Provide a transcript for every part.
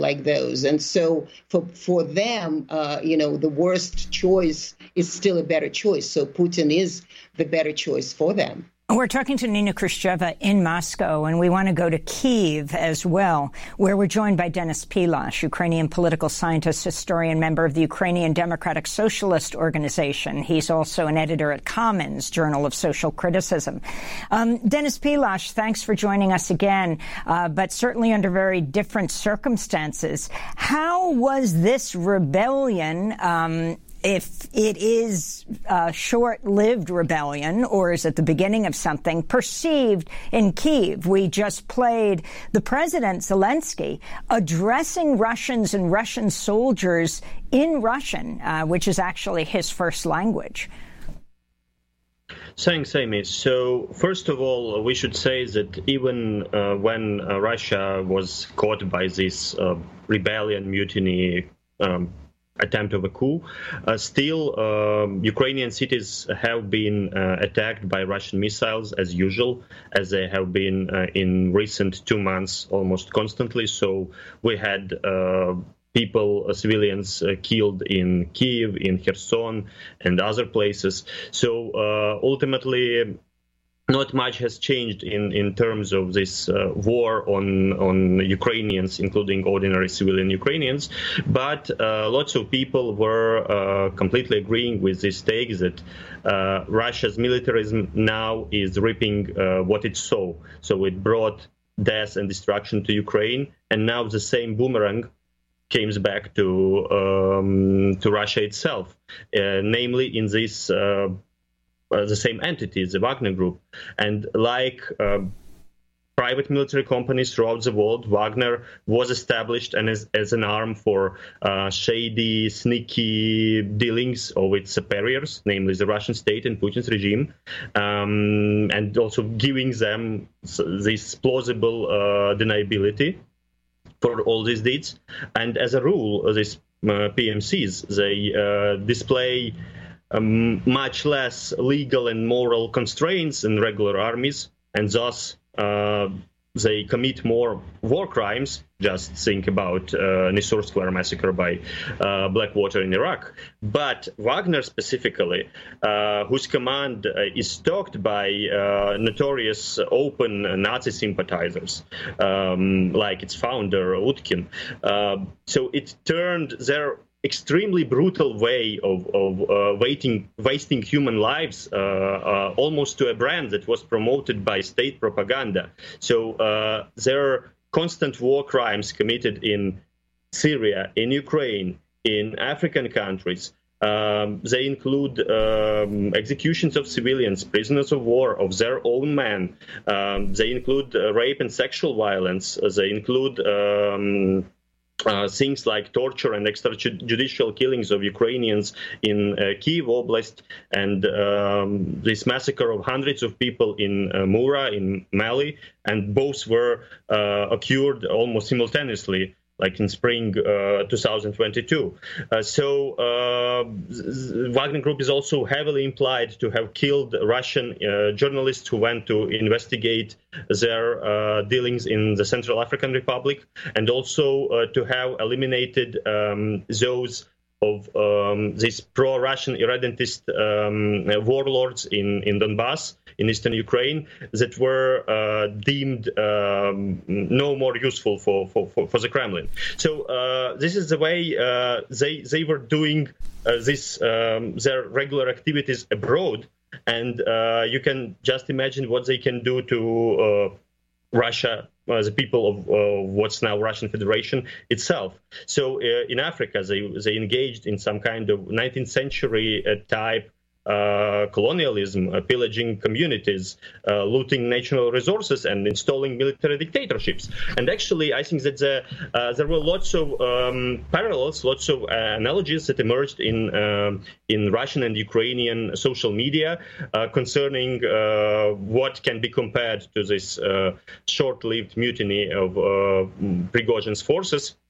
like those. And so for them, the worst choice is still a better choice. So Putin is the better choice for them. We're talking to Nina Khrushcheva in Moscow, and we want to go to Kyiv as well, where we're joined by Denis Pilash, Ukrainian political scientist, historian, member of the Ukrainian Democratic Socialist Organization. He's also an editor at Commons, Journal of Social Criticism. Denis Pilash, thanks for joining us again, but certainly under very different circumstances. How was this rebellion, if it is a short-lived rebellion, or is it the beginning of something, perceived in Kyiv? We just played the president, Zelensky, addressing Russians and Russian soldiers in Russian, which is actually his first language. Thanks, Amy. So, first of all, we should say that even when Russia was caught by this rebellion, mutiny, attempt of a coup, still Ukrainian cities have been attacked by Russian missiles as usual, as they have been in recent 2 months almost constantly. So we had people, civilians killed in Kyiv, in Kherson, and other places. So ultimately, not much has changed in terms of this war on Ukrainians, including ordinary civilian Ukrainians. But lots of people were completely agreeing with this take that Russia's militarism now is reaping what it sowed. So it brought death and destruction to Ukraine, and now the same boomerang comes back to Russia itself, namely in this the same entity, the Wagner Group. And like private military companies throughout the world, Wagner was established and as an arm for shady, sneaky dealings of its superiors, namely the Russian state and Putin's regime, and also giving them this plausible deniability for all these deeds. And as a rule, these PMCs, they display much less legal and moral constraints than regular armies, and thus they commit more war crimes. Just think about Nisour Square massacre by Blackwater in Iraq. But Wagner specifically, whose command is stalked by notorious open Nazi sympathizers, like its founder, Utkin. So it turned their extremely brutal way of wasting human lives almost to a brand that was promoted by state propaganda. So their constant war crimes committed in Syria, in Ukraine, in African countries, they include executions of civilians, prisoners of war, of their own men. They include rape and sexual violence. They include things like torture and extrajudicial killings of Ukrainians in Kyiv Oblast, and this massacre of hundreds of people in Mura in Mali, and both were occurred almost simultaneously, like in spring 2022. So Wagner Group is also heavily implied to have killed Russian journalists who went to investigate their dealings in the Central African Republic, and also to have eliminated those of these pro-Russian irredentist warlords in Donbass, in eastern Ukraine, that were deemed no more useful for the Kremlin. So this is the way they were doing their regular activities abroad, and you can just imagine what they can do to Russia, the people of what's now Russian Federation itself. So in Africa, they engaged in some kind of 19th century type colonialism, pillaging communities, looting natural resources, and installing military dictatorships. And actually, I think that there were lots of parallels, lots of analogies that emerged in Russian and Ukrainian social media concerning what can be compared to this short-lived mutiny of Prigozhin's forces.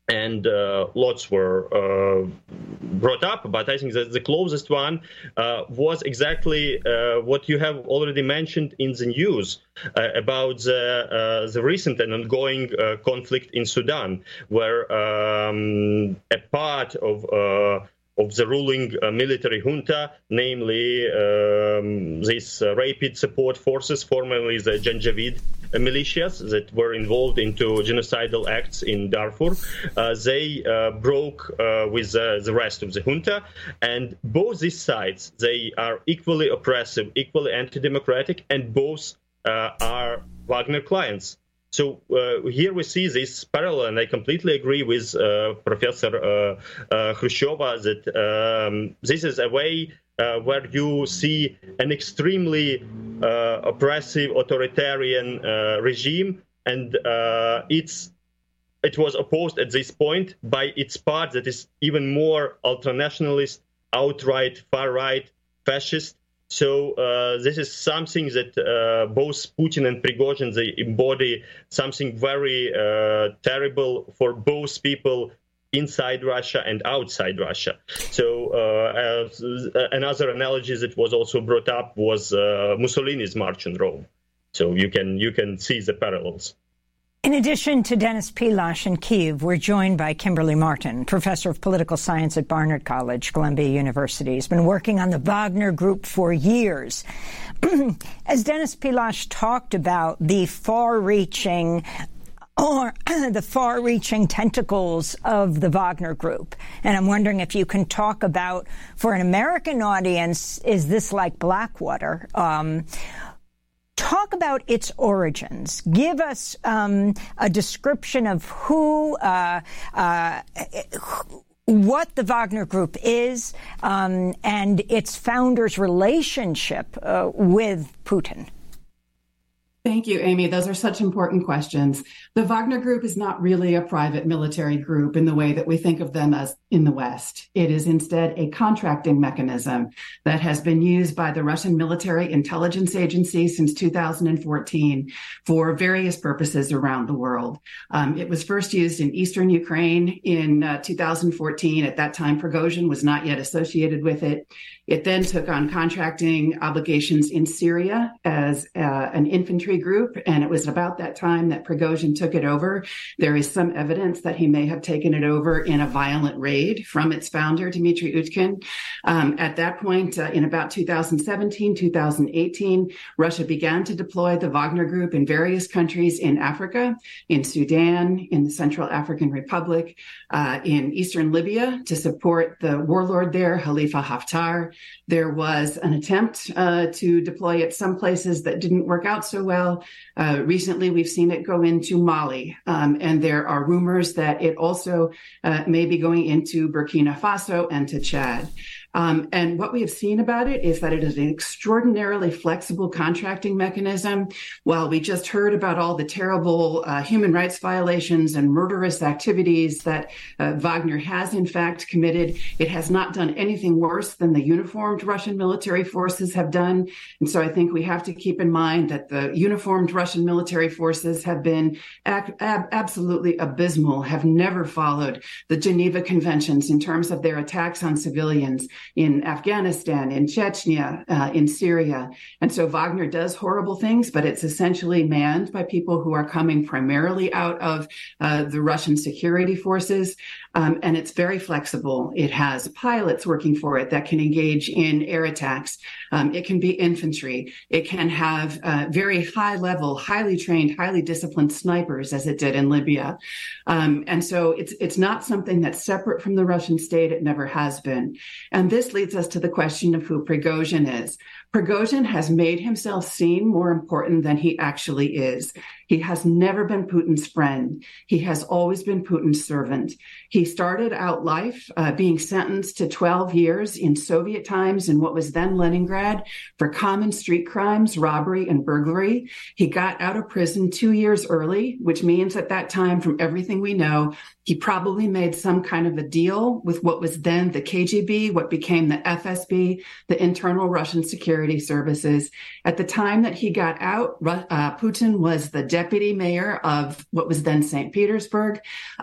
and lots were brought up, but I think that the closest one was exactly what you have already mentioned in the news about the recent and ongoing conflict in Sudan, where a part of the ruling military junta, namely these Rapid Support Forces, formerly the Janjaweed militias that were involved into genocidal acts in Darfur, they broke with the rest of the junta, and both these sides, they are equally oppressive, equally anti-democratic, and both are Wagner clients. So here we see this parallel, and I completely agree with Professor Khrushcheva that this is a way where you see an extremely oppressive, authoritarian regime, and it was opposed at this point by its part that is even more ultranationalist, outright far-right, fascist. So this is something that both Putin and Prigozhin, they embody something very terrible for both people inside Russia and outside Russia. So another analogy that was also brought up was Mussolini's March on Rome. So you can see the parallels. In addition to Denis Pilash in Kyiv, we're joined by Kimberly Martin, professor of political science at Barnard College, Columbia University. He's been working on the Wagner Group for years. As Denis Pilash talked about the far-reaching tentacles of the Wagner Group. And I'm wondering if you can talk about, for an American audience, is this like Blackwater? Talk about its origins. Give us a description of what the Wagner Group is and its founder's relationship with Putin. Thank you, Amy. Those are such important questions. The Wagner Group is not really a private military group in the way that we think of them as in the West. It is instead a contracting mechanism that has been used by the Russian Military Intelligence Agency since 2014 for various purposes around the world. It was first used in eastern Ukraine in 2014. At that time, Prigozhin was not yet associated with it. It then took on contracting obligations in Syria as an infantry group, and it was about that time that Prigozhin took it over. There is some evidence that he may have taken it over in a violent raid from its founder, Dmitry Utkin. At that point, in about 2017, 2018, Russia began to deploy the Wagner Group in various countries in Africa, in Sudan, in the Central African Republic, in eastern Libya to support the warlord there, Khalifa Haftar. There was an attempt to deploy it some places that didn't work out so well. Recently, we've seen it go into Mali, and there are rumors that it also may be going into Burkina Faso and to Chad. And what we have seen about it is that it is an extraordinarily flexible contracting mechanism. While we just heard about all the terrible human rights violations and murderous activities that Wagner has in fact committed, it has not done anything worse than the uniformed Russian military forces have done. And so I think we have to keep in mind that the uniformed Russian military forces have been absolutely abysmal, have never followed the Geneva Conventions in terms of their attacks on civilians in Afghanistan, in Chechnya, in Syria. And so Wagner does horrible things, but it's essentially manned by people who are coming primarily out of the Russian security forces. And it's very flexible. It has pilots working for it that can engage in air attacks. It can be infantry. It can have very high level, highly trained, highly disciplined snipers, as it did in Libya. And so it's not something that's separate from the Russian state. It never has been. And this leads us to the question of who Prigozhin is. Prigozhin has made himself seem more important than he actually is. He has never been Putin's friend. He has always been Putin's servant. He started out life being sentenced to 12 years in Soviet times in what was then Leningrad for common street crimes, robbery, and burglary. He got out of prison 2 years early, which means at that time, from everything we know, he probably made some kind of a deal with what was then the KGB, what became became the FSB, the Internal Russian Security Services. At the time that he got out, Putin was the deputy mayor of what was then St. Petersburg.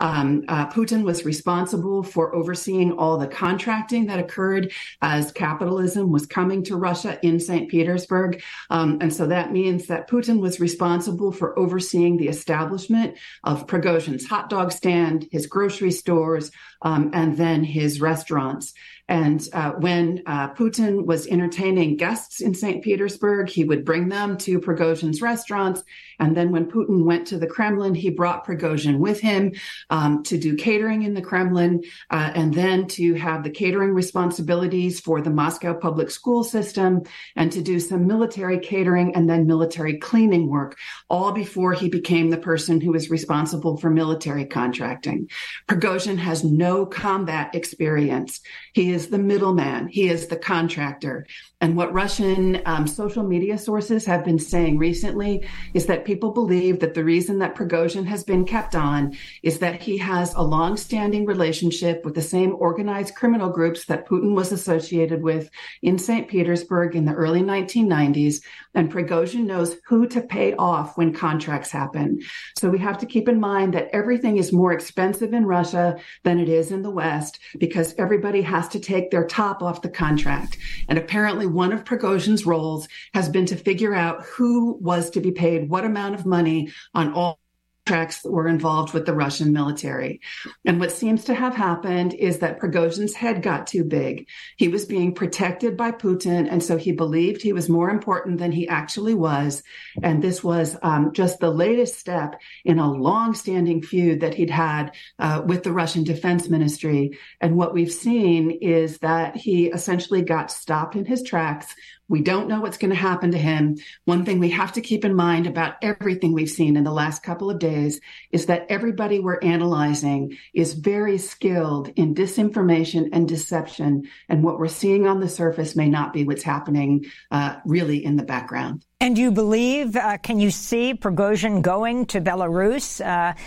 Putin was responsible for overseeing all the contracting that occurred as capitalism was coming to Russia in St. Petersburg. And so that means that Putin was responsible for overseeing the establishment of Prigozhin's hot dog stand, his grocery stores, and then his restaurants. And when Putin was entertaining guests in St. Petersburg, he would bring them to Prigozhin's restaurants. And then when Putin went to the Kremlin, he brought Prigozhin with him to do catering in the Kremlin, and then to have the catering responsibilities for the Moscow public school system, and to do some military catering and then military cleaning work, all before he became the person who was responsible for military contracting. Prigozhin has no combat experience. He is the middleman. He is the contractor. And what Russian social media sources have been saying recently is that people believe that the reason that Prigozhin has been kept on is that he has a long-standing relationship with the same organized criminal groups that Putin was associated with in St. Petersburg in the early 1990s. And Prigozhin knows who to pay off when contracts happen. So we have to keep in mind that everything is more expensive in Russia than it is in the West, because everybody has to take their top off the contract. And apparently one of Prigozhin's roles has been to figure out who was to be paid what amount of money on all contracts that were involved with the Russian military. And what seems to have happened is that Prigozhin's head got too big. He was being protected by Putin, and so he believed he was more important than he actually was. And this was just the latest step in a long-standing feud that he'd had with the Russian Defense Ministry. And what we've seen is that he essentially got stopped in his tracks. We don't know what's going to happen to him. One thing we have to keep in mind about everything we've seen in the last couple of days is that everybody we're analyzing is very skilled in disinformation and deception. And what we're seeing on the surface may not be what's happening really in the background. And you believe, can you see Prigozhin going to Belarus?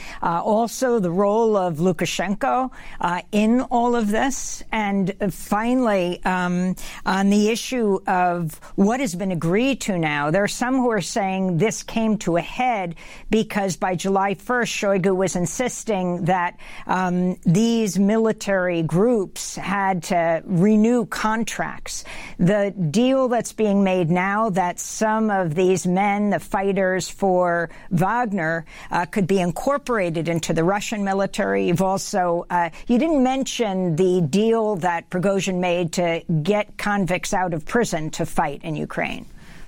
Also, the role of Lukashenko in all of this? And finally, on the issue of what has been agreed to now, there are some who are saying this came to a head because by July 1st, Shoigu was insisting that these military groups had to renew contracts. The deal that's being made now that some of these men, the fighters for Wagner, could be incorporated into the Russian military. You've also, you didn't mention the deal that Prigozhin made to get convicts out of prison to fight in Ukraine.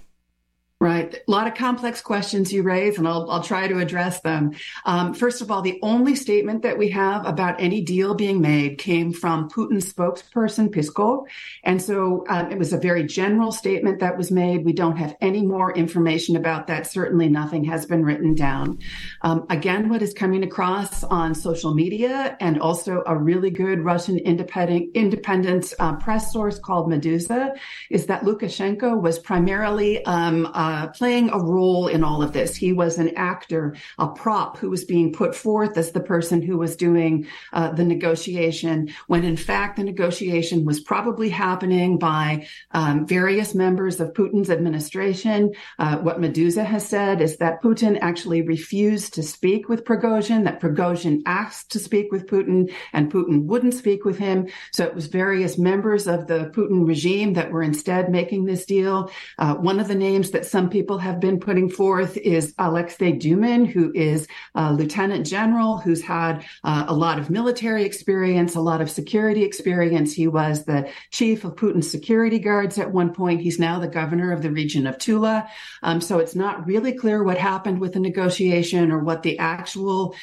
Right. A lot of complex questions you raise, and I'll try to address them. First of all, the only statement that we have about any deal being made came from Putin's spokesperson, Peskov. And so it was a very general statement that was made. We don't have any more information about that. Certainly nothing has been written down. Again, what is coming across on social media and also a really good Russian independent press source called Meduza is that Lukashenko was primarily playing a role in all of this. He was an actor, a prop who was being put forth as the person who was doing the negotiation, when in fact the negotiation was probably happening by various members of Putin's administration. What Meduza has said is that Putin actually refused to speak with Prigozhin, that Prigozhin asked to speak with Putin, and Putin wouldn't speak with him. So it was various members of the Putin regime that were instead making this deal. One of the names that some people have been putting forth is Alexei Dumin, who is a lieutenant general who's had a lot of military experience, a lot of security experience. He was the chief of Putin's security guards at one point. He's now the governor of the region of Tula. So it's not really clear what happened with the negotiation or what the actual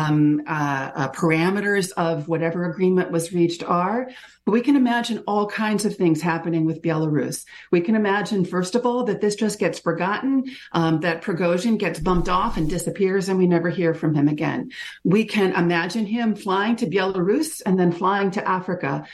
parameters of whatever agreement was reached are. But we can imagine all kinds of things happening with Belarus. We can imagine, first of all, that this just gets forgotten, that Prigozhin gets bumped off and disappears and we never hear from him again. We can imagine him flying to Belarus and then flying to Africa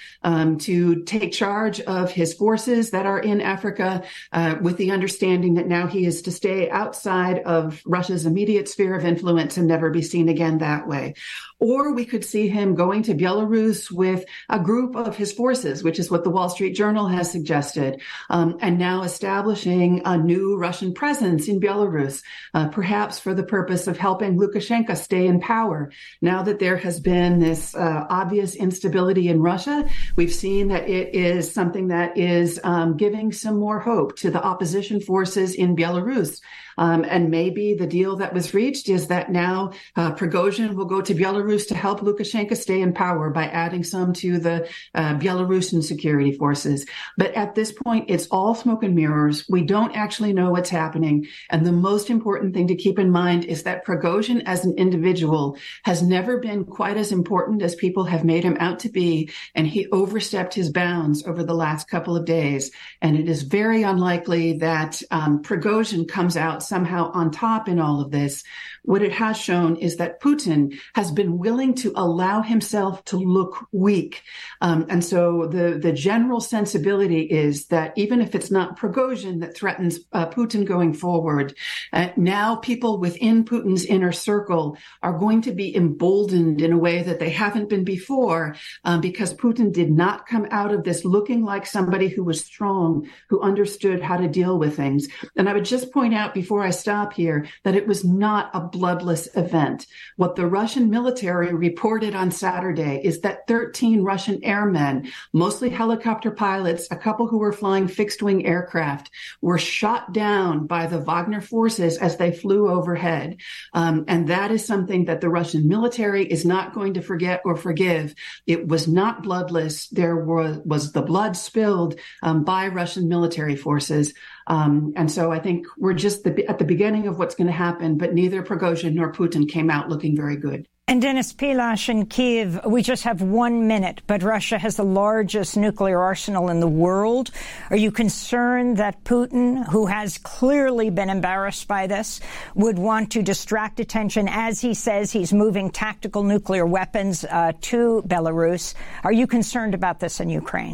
to take charge of his forces that are in Africa with the understanding that now he is to stay outside of Russia's immediate sphere of influence and never be seen again that way. Or we could see him going to Belarus with a group of his forces, which is what the Wall Street Journal has suggested, and now establishing a new Russian presence in Belarus, perhaps for the purpose of helping Lukashenko stay in power. Now that there has been this obvious instability in Russia, we've seen that it is something that is giving some more hope to the opposition forces in Belarus. And maybe the deal that was reached is that now Prigozhin will go to Belarus to help Lukashenko stay in power by adding some to the Belarusian security forces. But at this point, it's all smoke and mirrors. We don't actually know what's happening. And the most important thing to keep in mind is that Prigozhin as an individual has never been quite as important as people have made him out to be. And he overstepped his bounds over the last couple of days. And it is very unlikely that Prigozhin comes out somehow on top in all of this. What it has shown is that Putin has been willing to allow himself to look weak. And so the general sensibility is that even if it's not Prigozhin that threatens Putin going forward, now people within Putin's inner circle are going to be emboldened in a way that they haven't been before, because Putin did not come out of this looking like somebody who was strong, who understood how to deal with things. And I would just point out before I stop here that it was not a bloodless event. What the Russian military reported on Saturday is that 13 Russian airmen, mostly helicopter pilots, a couple who were flying fixed-wing aircraft, were shot down by the Wagner forces as they flew overhead. And that is something that the Russian military is not going to forget or forgive. It was not bloodless. There was the blood spilled by Russian military forces. And so I think we're just at the beginning of what's going to happen, but neither Prigozhin nor Putin came out looking very good. And Denis Pilash in Kyiv, we just have 1 minute, but Russia has the largest nuclear arsenal in the world. Are you concerned that Putin, who has clearly been embarrassed by this, would want to distract attention as he says he's moving tactical nuclear weapons to Belarus? Are you concerned about this in Ukraine?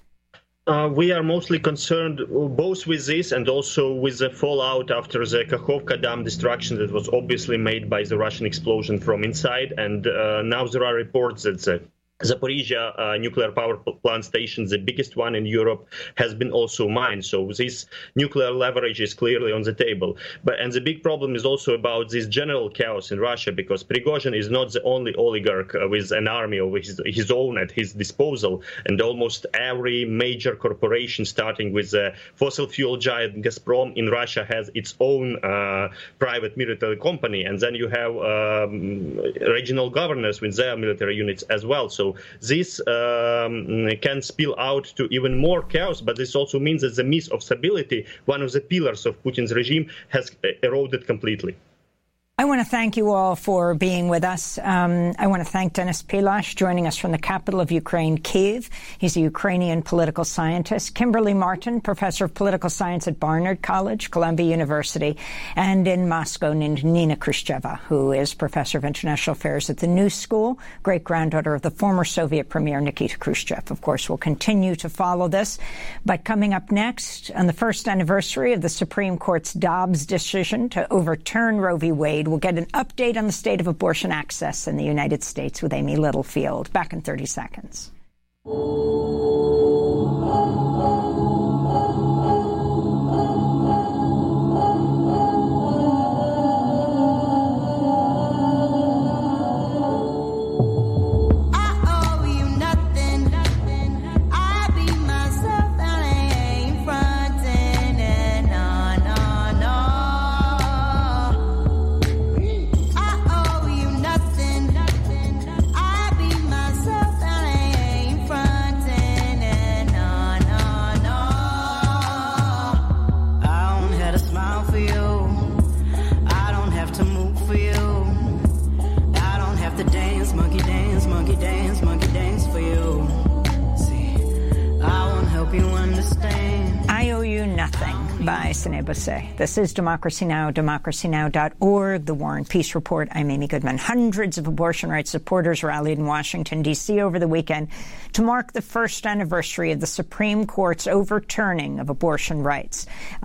We are mostly concerned both with this and also with the fallout after the Kakhovka Dam destruction that was obviously made by the Russian explosion from inside. And now there are reports that the Zaporizhia nuclear power plant station, the biggest one in Europe, has been also mined. So this nuclear leverage is clearly on the table. And the big problem is also about this general chaos in Russia, because Prigozhin is not the only oligarch with an army of his own at his disposal. And almost every major corporation, starting with the fossil fuel giant Gazprom in Russia, has its own private military company. And then you have regional governors with their military units as well. So this can spill out to even more chaos, but this also means that the myth of stability, one of the pillars of Putin's regime, has eroded completely. I want to thank you all for being with us. I want to thank Denis Pilash, joining us from the capital of Ukraine, Kyiv. He's a Ukrainian political scientist. Kimberly Martin, professor of political science at Barnard College, Columbia University. And in Moscow, Nina Khrushcheva, who is professor of international affairs at the New School, great-granddaughter of the former Soviet premier Nikita Khrushchev. Of course, we'll continue to follow this. But coming up next, on the first anniversary of the Supreme Court's Dobbs decision to overturn Roe v. Wade, we'll get an update on the state of abortion access in the United States with Amy Littlefield. Back in 30 seconds. by Sine Bosse. This is Democracy Now!, democracynow.org, The War and Peace Report. I'm Amy Goodman. Hundreds of abortion rights supporters rallied in Washington, D.C. over the weekend to mark the first anniversary of the Supreme Court's overturning of abortion rights.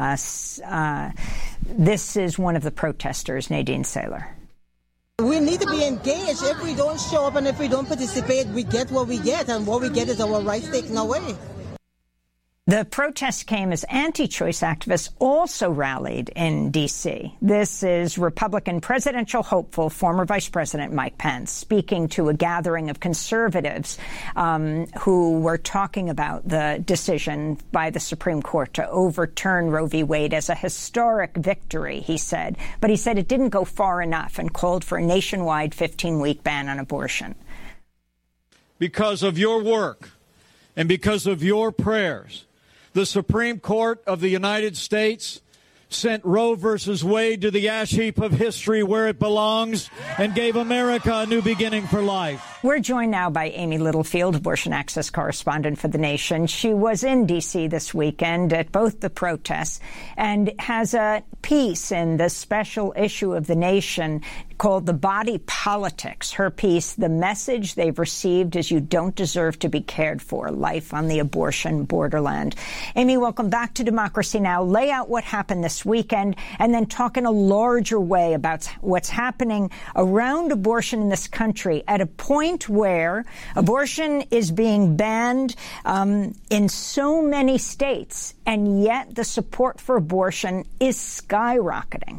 This is one of the protesters, Nadine Saylor. We need to be engaged. If we don't show up and if we don't participate, we get what we get, and what we get is our rights taken away. The protest came as anti-choice activists also rallied in D.C. This is Republican presidential hopeful former Vice President Mike Pence speaking to a gathering of conservatives who were talking about the decision by the Supreme Court to overturn Roe v. Wade as a historic victory, he said. But he said it didn't go far enough and called for a nationwide 15-week ban on abortion. Because of your work and because of your prayers, the Supreme Court of the United States sent Roe versus Wade to the ash heap of history where it belongs and gave America a new beginning for life. We're joined now by Amy Littlefield, abortion access correspondent for The Nation. She was in D.C. this weekend at both the protests and has a piece in the special issue of The Nation called The Body Politics. Her piece, The Message They've Received is You Don't Deserve to Be Cared For, Life on the Abortion Borderland. Amy, welcome back to Democracy Now! Lay out what happened this weekend and then talk in a larger way about what's happening around abortion in this country at a point where abortion is being banned in so many states, and yet the support for abortion is skyrocketing.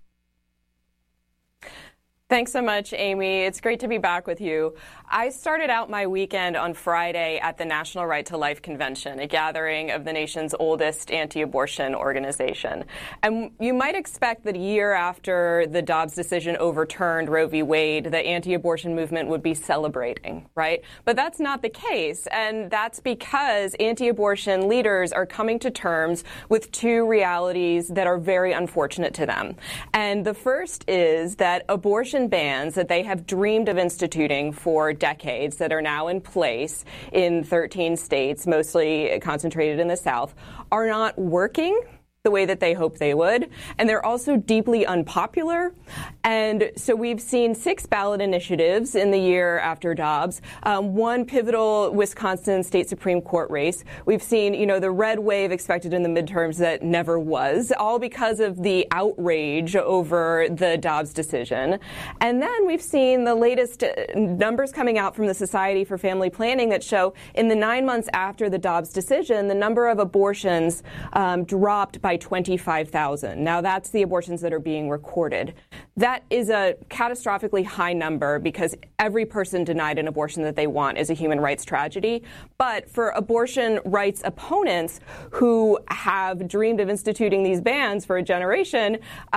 Thanks so much, Amy. It's great to be back with you. I started out my weekend on Friday at the National Right to Life Convention, a gathering of the nation's oldest anti-abortion organization. And you might expect that a year after the Dobbs decision overturned Roe v. Wade, the anti-abortion movement would be celebrating, right? But that's not the case. And that's because anti-abortion leaders are coming to terms with two realities that are very unfortunate to them. And the first is that abortion bans that they have dreamed of instituting for decades that are now in place in 13 states, mostly concentrated in the South, are not working the way that they hoped they would. And they're also deeply unpopular. And so we've seen 6 ballot initiatives in the year after Dobbs, one pivotal Wisconsin state Supreme Court race. We've seen, the red wave expected in the midterms that never was, all because of the outrage over the Dobbs decision. And then we've seen the latest numbers coming out from the Society for Family Planning that show in the 9 months after the Dobbs decision, the number of abortions dropped by 25,000. Now, that's the abortions that are being recorded. That is a catastrophically high number because every person denied an abortion that they want is a human rights tragedy. But for abortion rights opponents who have dreamed of instituting these bans for a generation,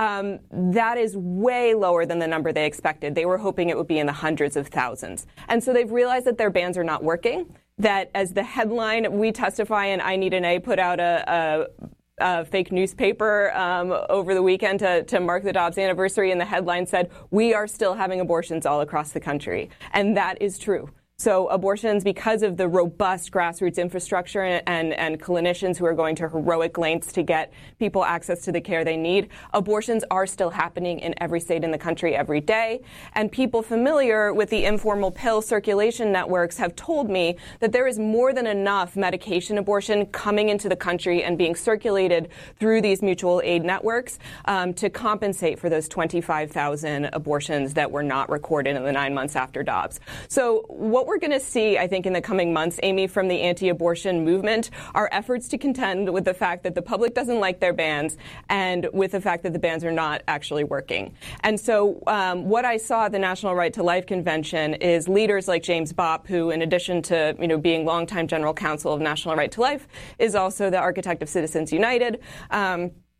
that is way lower than the number they expected. They were hoping it would be in the hundreds of thousands. And so they've realized that their bans are not working, that as the headline, We Testify and I Need an A put out a fake newspaper over the weekend to mark the Dobbs anniversary, and the headline said, "We are still having abortions all across the country." And that is true. So abortions, because of the robust grassroots infrastructure and clinicians who are going to heroic lengths to get people access to the care they need, abortions are still happening in every state in the country every day. And people familiar with the informal pill circulation networks have told me that there is more than enough medication abortion coming into the country and being circulated through these mutual aid networks to compensate for those 25,000 abortions that were not recorded in the 9 months after Dobbs. So what we're going to see, I think, in the coming months, Amy, from the anti-abortion movement are efforts to contend with the fact that the public doesn't like their bans and with the fact that the bans are not actually working. And so what I saw at the National Right to Life Convention is leaders like James Bopp, who, in addition to being longtime general counsel of National Right to Life, is also the architect of Citizens United.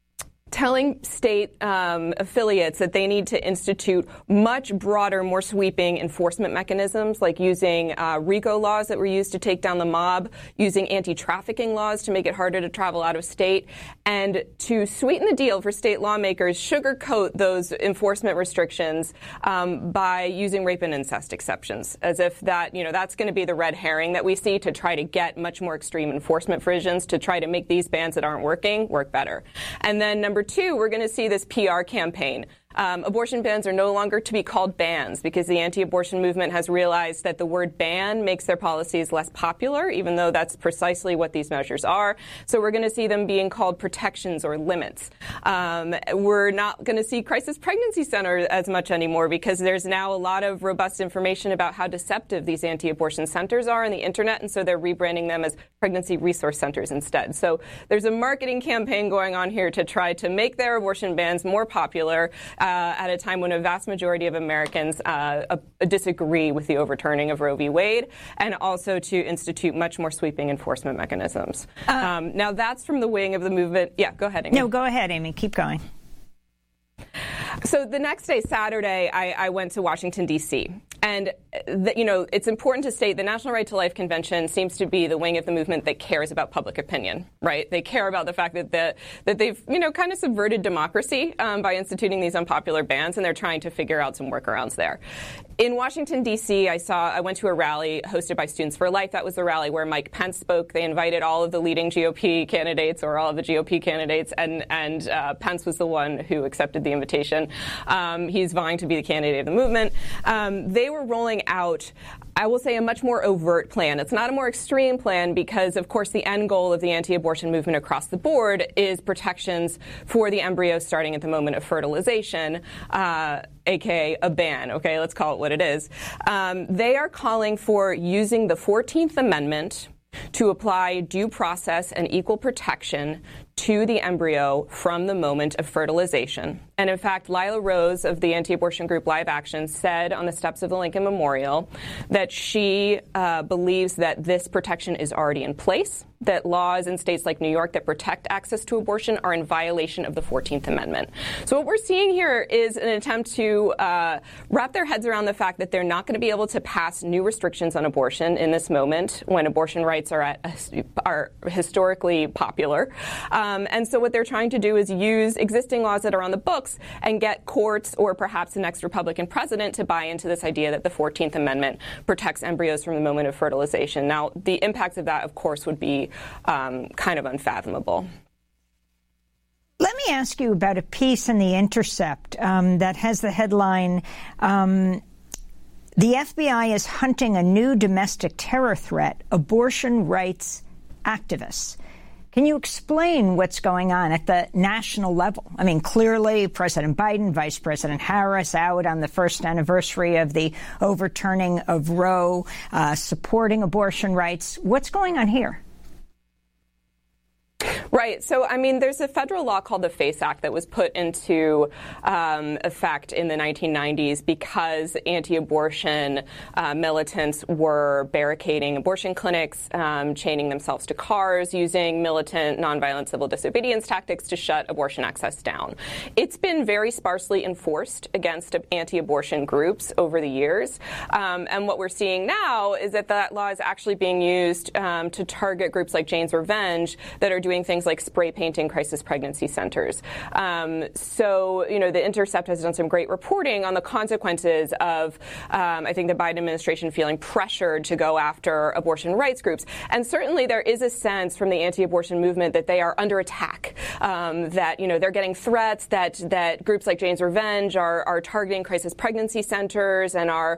telling state affiliates that they need to institute much broader, more sweeping enforcement mechanisms, like using RICO laws that were used to take down the mob, using anti-trafficking laws to make it harder to travel out of state, and to sweeten the deal for state lawmakers, sugarcoat those enforcement restrictions by using rape and incest exceptions, as if that's going to be the red herring that we see to try to get much more extreme enforcement provisions to try to make these bans that aren't working work better. And then number two, we're going to see this PR campaign. Abortion bans are no longer to be called bans because the anti-abortion movement has realized that the word ban makes their policies less popular, even though that's precisely what these measures are. So we're going to see them being called protections or limits. We're not going to see crisis pregnancy centers as much anymore because there's now a lot of robust information about how deceptive these anti-abortion centers are on the internet, and so they're rebranding them as pregnancy resource centers instead. So there's a marketing campaign going on here to try to make their abortion bans more popular at a time when a vast majority of Americans disagree with the overturning of Roe v. Wade, and also to institute much more sweeping enforcement mechanisms. Now, that's from the wing of the movement. Yeah, go ahead, Amy. No, go ahead, Amy. Keep going. So the next day, Saturday, I went to Washington, D.C. And, it's important to state the National Right to Life Convention seems to be the wing of the movement that cares about public opinion, right? They care about the fact that they've, kind of subverted democracy by instituting these unpopular bans, and they're trying to figure out some workarounds there. In Washington, D.C., I went to a rally hosted by Students for Life. That was the rally where Mike Pence spoke. They invited all of the leading GOP candidates or all of the GOP candidates, and Pence was the one who accepted the invitation. He's vying to be the candidate of the movement. They were rolling out, I will say, a much more overt plan. It's not a more extreme plan because, of course, the end goal of the anti-abortion movement across the board is protections for the embryo starting at the moment of fertilization, aka a ban. Okay, let's call it what it is. They are calling for using the 14th Amendment to apply due process and equal protection to the embryo from the moment of fertilization. And in fact, Lila Rose of the anti-abortion group Live Action said on the steps of the Lincoln Memorial that she believes that this protection is already in place, that laws in states like New York that protect access to abortion are in violation of the 14th Amendment. So what we're seeing here is an attempt to wrap their heads around the fact that they're not going to be able to pass new restrictions on abortion in this moment when abortion rights are historically popular. And so what they're trying to do is use existing laws that are on the books and get courts or perhaps the next Republican president to buy into this idea that the 14th Amendment protects embryos from the moment of fertilization. Now, the impacts of that, of course, would be kind of unfathomable. Let me ask you about a piece in The Intercept that has the headline, the FBI is hunting a new domestic terror threat, abortion rights activists. Can you explain what's going on at the national level? I mean, clearly, President Biden, Vice President Harris out on the first anniversary of the overturning of Roe, supporting abortion rights. What's going on here? Right. So, I mean, there's a federal law called the FACE Act that was put into effect in the 1990s because anti-abortion militants were barricading abortion clinics, chaining themselves to cars, using militant nonviolent civil disobedience tactics to shut abortion access down. It's been very sparsely enforced against anti-abortion groups over the years. And what we're seeing now is that that law is actually being used to target groups like Jane's Revenge that are doing things like spray painting crisis pregnancy centers. So, the Intercept has done some great reporting on the consequences of, I think, the Biden administration feeling pressured to go after abortion rights groups. And certainly there is a sense from the anti-abortion movement that they are under attack, that, they're getting threats, that groups like Jane's Revenge are targeting crisis pregnancy centers and are,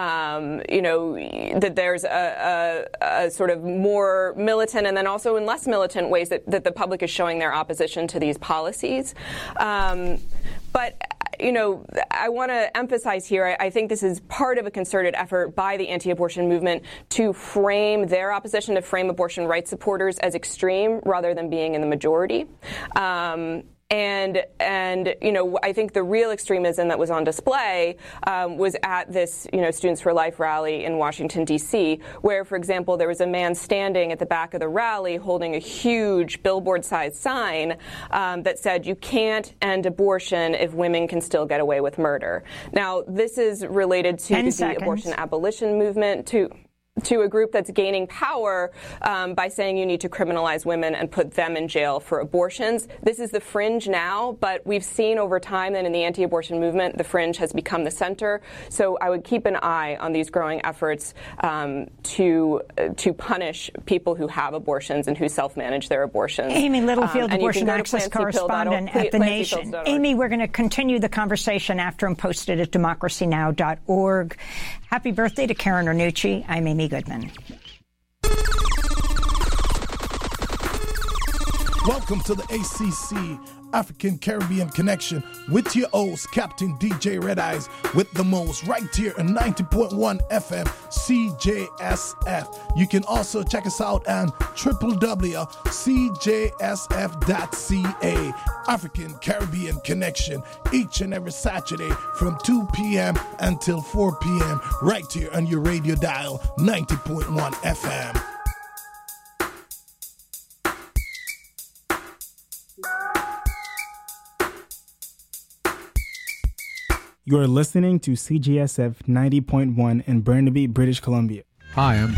that there's a sort of more militant and then also in less militant ways that the public is showing their opposition to these policies. But I want to emphasize here, I think this is part of a concerted effort by the anti-abortion movement to frame their opposition, to frame abortion rights supporters as extreme rather than being in the majority. And I think the real extremism that was on display was at this, Students for Life rally in Washington, D.C., where, for example, there was a man standing at the back of the rally holding a huge billboard-sized sign that said, "You can't end abortion if women can still get away with murder." Now, this is related to the abortion abolition movement, to a group that's gaining power by saying you need to criminalize women and put them in jail for abortions. This is the fringe now, but we've seen over time that in the anti-abortion movement, the fringe has become the center. So I would keep an eye on these growing efforts to punish people who have abortions and who self-manage their abortions. Amy Littlefield, abortion access correspondent at The Nation. Amy, we're going to continue the conversation after I'm posted at democracynow.org. Happy birthday to Karen Arnucci. I'm Amy Goodman. Welcome to the ACC African Caribbean Connection with your host, Captain DJ Red Eyes, with the most, right here on 90.1 FM CJSF. You can also check us out on www.cjsf.ca. African Caribbean Connection, each and every Saturday from 2 p.m. until 4 p.m. right here on your radio dial, 90.1 FM. You are listening to CGSF 90.1 in Burnaby, British Columbia. Hi, I'm